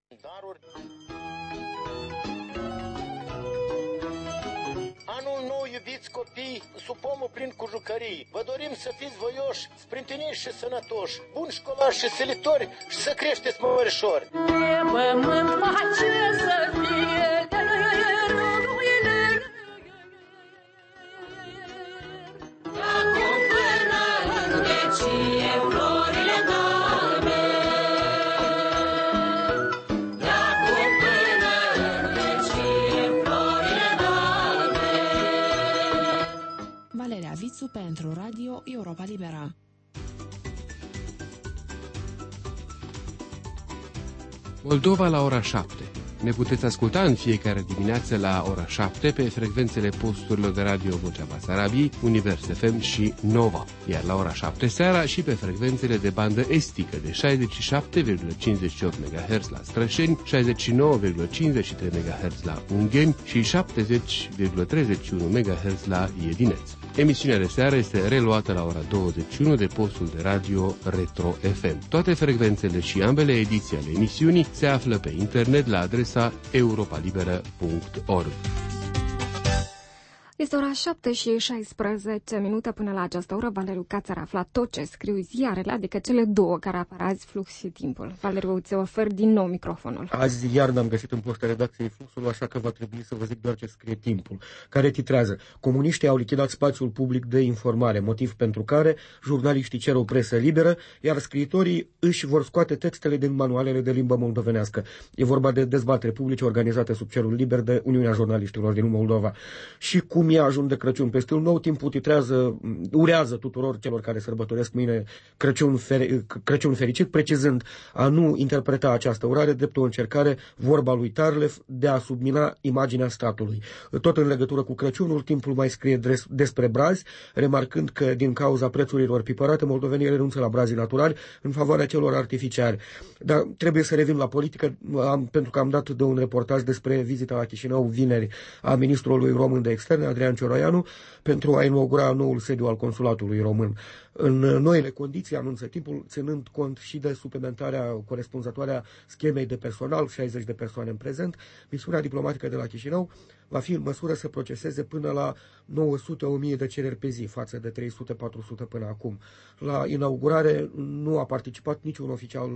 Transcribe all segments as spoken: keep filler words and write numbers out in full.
Daruri. Anul nou, iubiți copii, sub pomul plin cu jucării. Vă dorim să fiți voioși, sprinteniți și sănătoși, buni școlari și silitori și să creșteți mărișori. De pământ face să fie Valeria Vițu pentru Radio Europa Liberă. Moldova la ora șapte. Ne puteți asculta în fiecare dimineață la ora șapte pe frecvențele posturilor de radio Vocea Basarabiei, Univers F M și Nova, iar la ora șapte seara și pe frecvențele de bandă estică de șaizeci și șapte virgulă cincizeci și opt MHz la Strășeni, șaizeci și nouă virgulă cincizeci și trei MHz la Ungheni și șaptezeci virgulă treizeci și unu MHz la Iedineț. Emisiunea de seară este reluată la ora douăzeci și unu de postul de radio Retro F M. Toate frecvențele și ambele ediții ale emisiunii se află pe internet la adresa europa liberă punct org. Este ora șapte și șaisprezece minute. Până la această oră, Valeriu Cațar a aflat tot ce scriu ziarele, adică cele două care apar azi, Flux și Timpul. Valeriu, îți ofer din nou microfonul. Azi iar n-am găsit în poșta redacției Fluxul, așa că va trebui să vă zic doar ce scrie Timpul, care titrează: comuniștii au lichidat spațiul public de informare, motiv pentru care jurnaliștii cer o presă liberă, iar scriitorii își vor scoate textele din manualele de limbă moldovenească. E vorba de dezbatere publice organizate sub cerul liber de Uniunea Jurnaliștilor din Moldova. Și cum e ajun de Crăciun pe stil nou, Timpul titrează, urează tuturor celor care sărbătoresc mâine Crăciun, fer, Crăciun fericit, precizând a nu interpreta această urare drept o încercare, vorba lui Tarlev, de a submina imaginea statului. Tot în legătură cu Crăciunul, Timpul mai scrie dres, despre brazi, remarcând că din cauza prețurilor pipărate, moldovenii renunță la brazii naturali în favoarea celor artificiali. Dar trebuie să revin la politică, am, pentru că am dat de un reportaj despre vizita la Chișinău vineri a ministrului român de externe, Adrian Cioroianu, pentru a inaugura noul sediu al consulatului român. În noile condiții, anunță Timpul, ținând cont și de suplimentarea corespunzătoare a schemei de personal, șaizeci de persoane în prezent, misiunea diplomatică de la Chișinău va fi în măsură să proceseze până la nouă sute - o mie de cereri pe zi, față de trei sute - patru sute până acum. La inaugurare nu a participat niciun oficial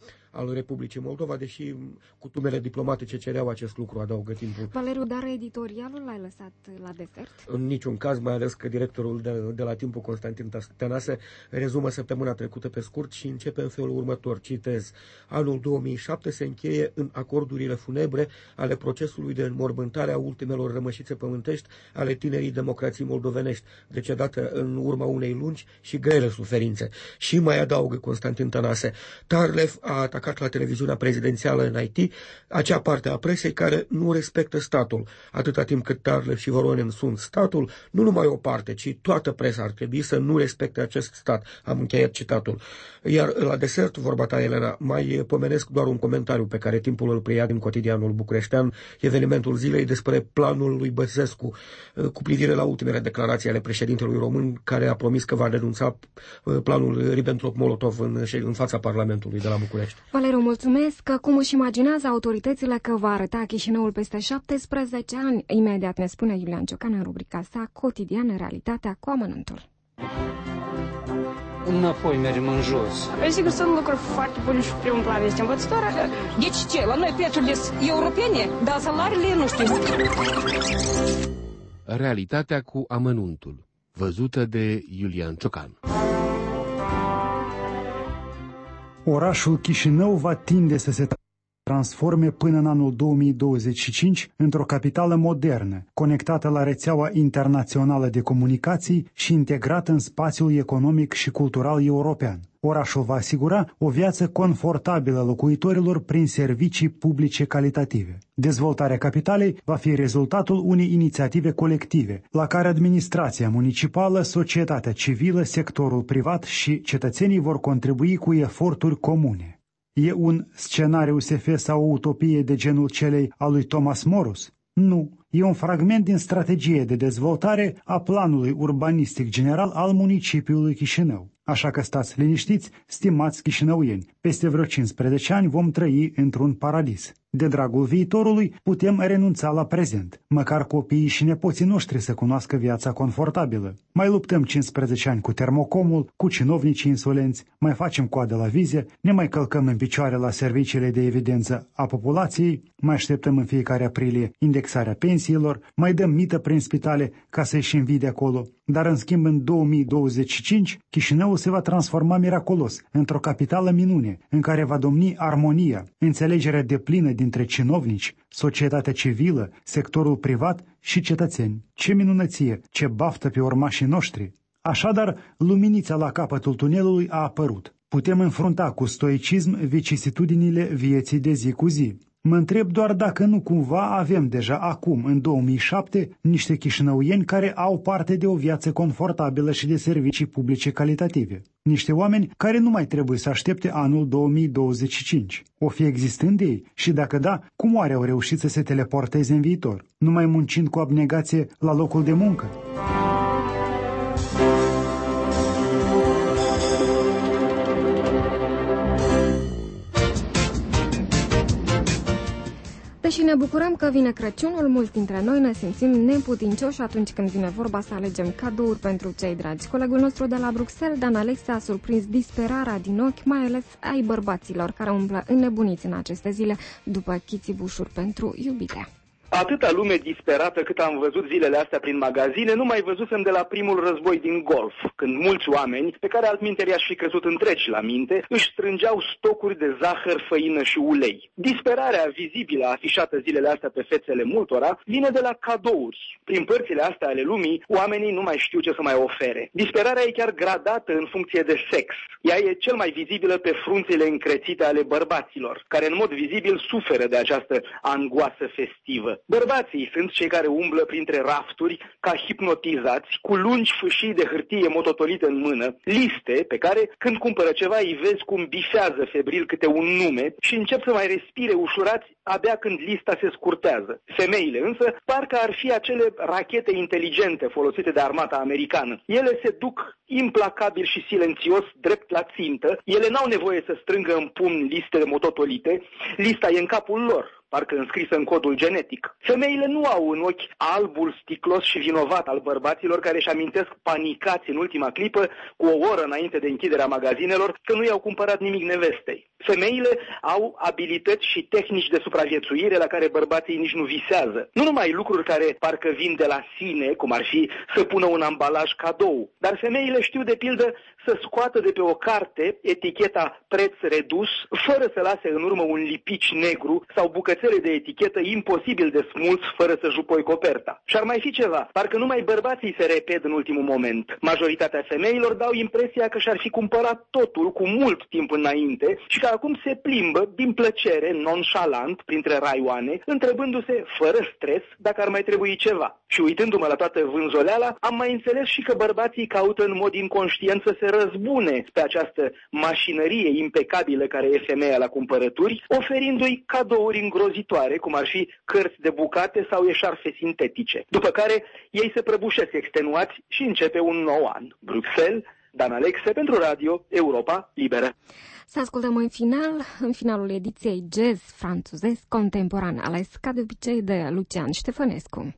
al Republicii Moldova, deși cutumele diplomatice cereau acest lucru, adaugă Timpul. Valeriu, dar editorialul l-ai lăsat la desert? În niciun caz, mai ales că directorul de, de la Timpul, Constantin Tănase, rezumă săptămâna trecută pe scurt și începe în felul următor, citez: anul două mii șapte se încheie în acordurile funebre ale procesului de înmormântare a ultimelor rămășițe pământești ale tinerii democrații moldovenești, decedată în urma unei lungi și grele suferințe. Și mai adaugă Constantin Tănase: Tarlev a atacat la televiziunea prezidențială în I T acea parte a presei care nu respectă statul. Atâta timp cât Tarlev și Voronin sunt statul, nu numai o parte, ci toată presa ar trebui să nu respecte acest stat. Am încheiat citatul. Iar la desert, vorba ta, Elena, mai pomenesc doar un comentariu pe care Timpul îl preia din cotidianul bucureștean, evenimentul zilei, despre planul lui Băsescu cu privire la ultimele declarații ale președintelui român, care a promis că va denunța planul Ribbentrop-Molotov în, în fața Parlamentului de la București. Valeriu, mulțumesc. Cum își imaginează autoritățile că va arăta Chișinăul peste șaptesprezece ani? Imediat ne spune Iulian Ciocan în rubrica sa cotidiană, Realitatea cu amănuntul. Înapoi mergem în jos. Sigur, sunt lucruri foarte bune și primul plan este învățătoare. Deci ce? La noi prețurile sunt europene, dar salariile nu știu. Realitatea cu amănuntul, văzută de Iulian Ciocan. Orașul Chișinău va tinde să se transforme până în anul două mii douăzeci și cinci într-o capitală modernă, conectată la rețeaua internațională de comunicații și integrată în spațiul economic și cultural european. Orașul va asigura o viață confortabilă locuitorilor prin servicii publice calitative. Dezvoltarea capitalei va fi rezultatul unei inițiative colective, la care administrația municipală, societatea civilă, sectorul privat și cetățenii vor contribui cu eforturi comune. E un scenariu S F sau o utopie de genul celei a lui Thomas Morus? Nu. E un fragment din strategie de dezvoltare a planului urbanistic general al municipiului Chișinău. Așa că stați liniștiți, stimați chișinăuieni, peste vreo cincisprezece ani vom trăi într-un paradis. De dragul viitorului putem renunța la prezent, măcar copiii și nepoții noștri să cunoască viața confortabilă. Mai luptăm cincisprezece ani cu termocomul, cu cinovnicii insolenți, mai facem coadă la vize, ne mai călcăm în picioare la serviciile de evidență a populației, mai așteptăm în fiecare aprilie indexarea pensiilor, mai dăm mită prin spitale ca să ieșim vii de acolo. Dar în schimb în două mii douăzeci și cinci, Chișinăul se va transforma miraculos într-o capitală minune, în care va domni armonia, înțelegerea deplină dintre cinovnici, societatea civilă, sectorul privat și cetățeni. Ce minunăție, ce baftă pe urmașii noștri! Așadar, luminița la capătul tunelului a apărut. Putem înfrunta cu stoicism vicisitudinile vieții de zi cu zi. Mă întreb doar dacă nu cumva avem deja acum, în două mii șapte, niște chișinăuieni care au parte de o viață confortabilă și de servicii publice calitative. Niște oameni care nu mai trebuie să aștepte anul două mii douăzeci și cinci. O fi existând ei? Și dacă da, cum oare au reușit să se teleporteze în viitor? Numai muncind cu abnegație la locul de muncă? Și ne bucurăm că vine Crăciunul, mulți dintre noi ne simțim neputincioși atunci când vine vorba să alegem cadouri pentru cei dragi. Colegul nostru de la Bruxelles, Dan Alexe, a surprins disperarea din ochi, mai ales ai bărbaților care umblă înnebuniți în aceste zile după chițibușuri pentru iubite. Atâta lume disperată cât am văzut zilele astea prin magazine, nu mai văzusem de la primul război din Golf, când mulți oameni, pe care altminteri aș fi crezut întregi la minte, își strângeau stocuri de zahăr, făină și ulei. Disperarea vizibilă afișată zilele astea pe fețele multora vine de la cadouri. Prin părțile astea ale lumii, oamenii nu mai știu ce să mai ofere. Disperarea e chiar gradată în funcție de sex. Ea e cel mai vizibilă pe frunțile încrețite ale bărbaților, care în mod vizibil suferă de această angoasă festivă. Bărbații sunt cei care umblă printre rafturi ca hipnotizați, cu lungi fâșii de hârtie mototolite în mână, liste pe care, când cumpără ceva, îi vezi cum bifează febril câte un nume și încep să mai respire ușurați abia când lista se scurtează. Femeile însă parcă ar fi acele rachete inteligente folosite de armata americană. Ele se duc implacabil și silențios drept la țintă, ele n-au nevoie să strângă în pumn liste de mototolite, lista e în capul lor, parcă înscrisă în codul genetic. Femeile nu au în ochi albul sticlos și vinovat al bărbaților care își amintesc panicați în ultima clipă, cu o oră înainte de închiderea magazinelor, că nu i-au cumpărat nimic nevestei. Femeile au abilități și tehnici de supraviețuire la care bărbații nici nu visează. Nu numai lucruri care parcă vin de la sine, cum ar fi să pună un ambalaj cadou, dar femeile știu de pildă să scoată de pe o carte eticheta preț redus, fără să lase în urmă un lipici negru sau bucățele de etichetă imposibil de smuls fără să jupoi coperta. Și ar mai fi ceva, parcă numai bărbații se repet în ultimul moment. Majoritatea femeilor dau impresia că și-ar fi cumpărat totul cu mult timp înainte și că acum se plimbă din plăcere, nonșalant, printre raioane, întrebându-se fără stres dacă ar mai trebui ceva. Și uitându-mă la toată vânzoleala, am mai înțeles și că bărbații caută în mod inconștient să se răzbune pe această mașinărie impecabilă care e femeia la cumpărături, oferindu-i cadouri îngrozitoare, cum ar fi cărți de bucate sau eșarfe sintetice. După care ei se prăbușesc extenuați și începe un nou an. Bruxelles, Dan Alexe pentru Radio Europa Liberă. Să ascultăm în final, în finalul ediției jazz franțuzesc contemporan, ales ca de obicei de Lucian Ștefănescu.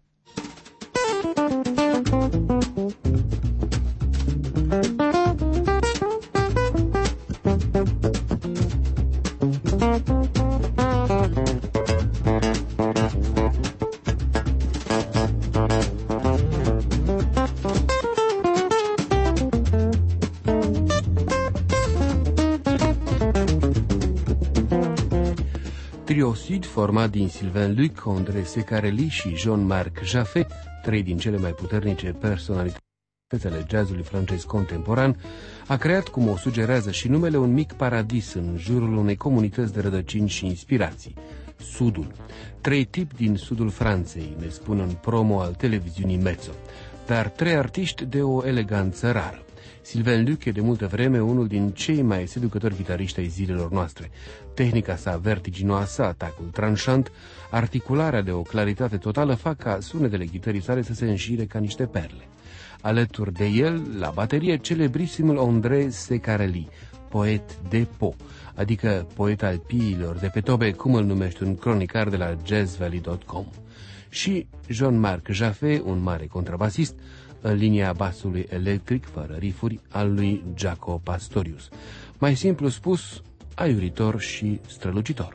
Trio Sud, format din Sylvain Luc, André Secarelli și Jean-Marc Jaffé, trei din cele mai puternice personalități ale jazzului francez contemporan, a creat, cum o sugerează și numele, un mic paradis în jurul unei comunități de rădăcini și inspirații, Sudul. Trei tipi din sudul Franței, ne spun în promo al televiziunii Mezzo, dar trei artiști de o eleganță rară. Sylvain Luc e de multă vreme unul din cei mai seducători gitariști ai zilelor noastre. Tehnica sa vertiginoasă, atacul tranșant, articularea de o claritate totală fac ca sunetele gitării sale să se înșire ca niște perle. Alături de el, la baterie, celebrisimul André Secarelli, poet de po, adică poet al piilor de pe tobe, cum îl numește un cronicar de la jazz valley punct com. Și Jean-Marc Jaffé, un mare contrabasist, în linia basului electric, fără rifuri, al lui Jaco Pastorius. Mai simplu spus, aiuritor și strălucitor.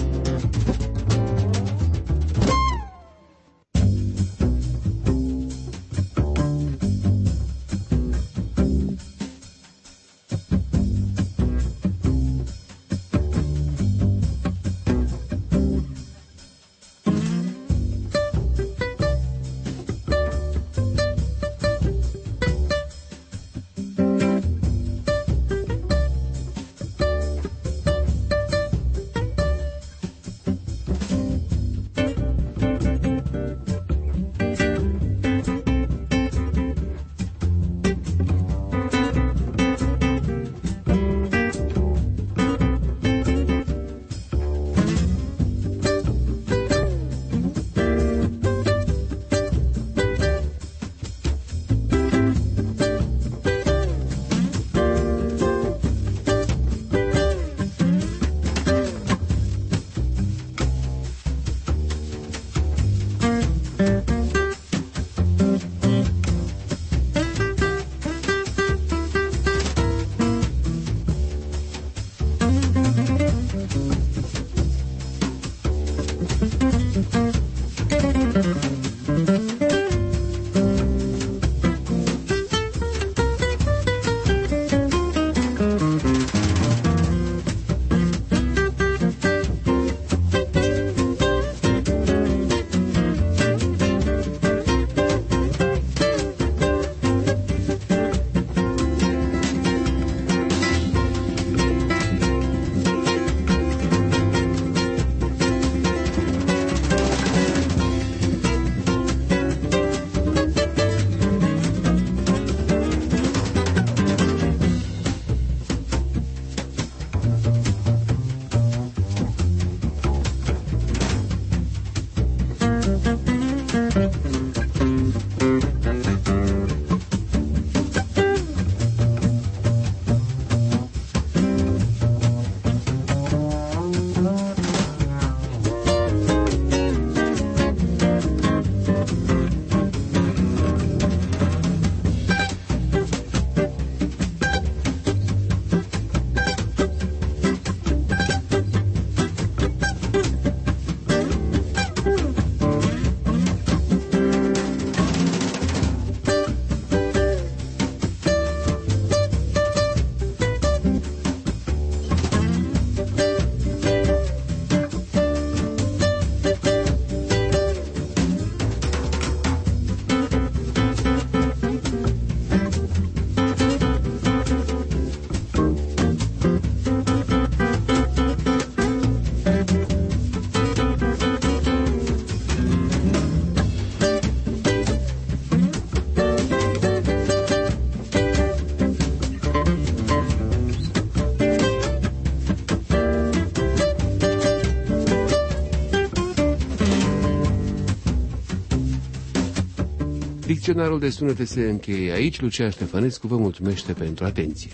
Dicționarul de sunete se încheie aici. Lucia Ștefănescu vă mulțumește pentru atenție.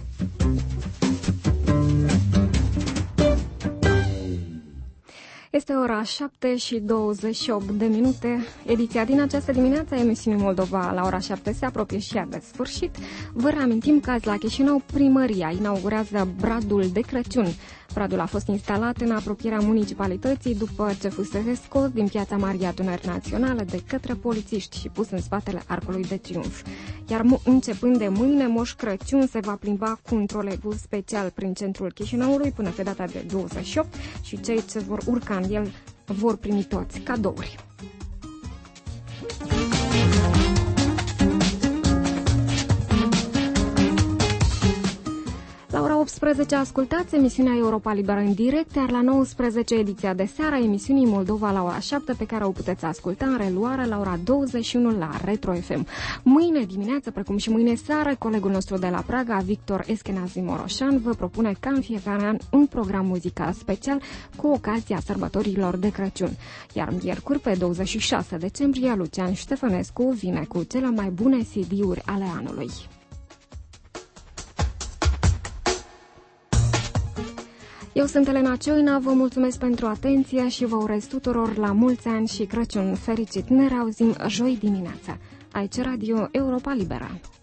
Este ora șapte și douăzeci și opt de minute. Ediția din această dimineață a emisiunii Moldova la ora șapte se apropie și ea de sfârșit. Vă reamintim că azi la Chișinău primăria inaugurează bradul de Crăciun. Bradul a fost instalat în apropierea municipalității după ce fusese scos din piața Maria Adunării Naționale de către polițiști și pus în spatele Arcului de Triunf. Iar începând de mâine, Moș Crăciun se va plimba cu un troleibuz special prin centrul Chișinăului până pe data de douăzeci și opt și cei ce vor urca în el vor primi toți cadouri. La ora optsprezece ascultați emisiunea Europa Liberă în direct, iar la nouăsprezece ediția de seară a emisiunii Moldova la ora șapte, pe care o puteți asculta în reluare la ora douăzeci și unu la Retro F M. Mâine dimineață, precum și mâine seară, colegul nostru de la Praga, Victor Eschenazi Moroșan, vă propune ca în fiecare an un program muzical special cu ocazia sărbătorilor de Crăciun. Iar miercuri, pe douăzeci și șase decembrie, Lucian Ștefănescu vine cu cele mai bune C D-uri ale anului. Eu sunt Elena Cioina, vă mulțumesc pentru atenție și vă urez tuturor la mulți ani și Crăciun fericit. Ne reauzim joi dimineața. Aici Radio Europa Liberă.